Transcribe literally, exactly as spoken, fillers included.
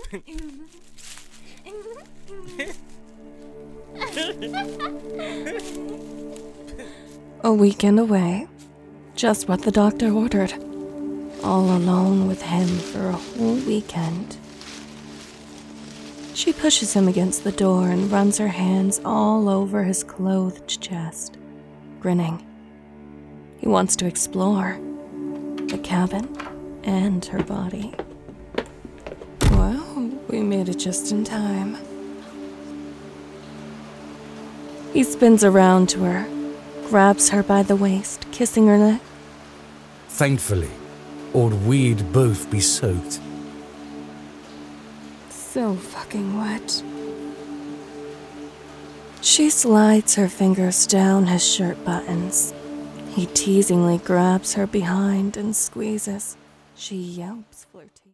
A weekend away. Just what the doctor ordered. All alone with him for a whole weekend. She pushes him against the door and runs her hands all over his clothed chest, grinning. He wants to explore the cabin and her body. Well, we made it just in time. He spins around to her, grabs her by the waist, kissing her neck. Thankfully, or we'd both be soaked. So fucking wet. She slides her fingers down his shirt buttons. He teasingly grabs her behind and squeezes. She yelps flirty.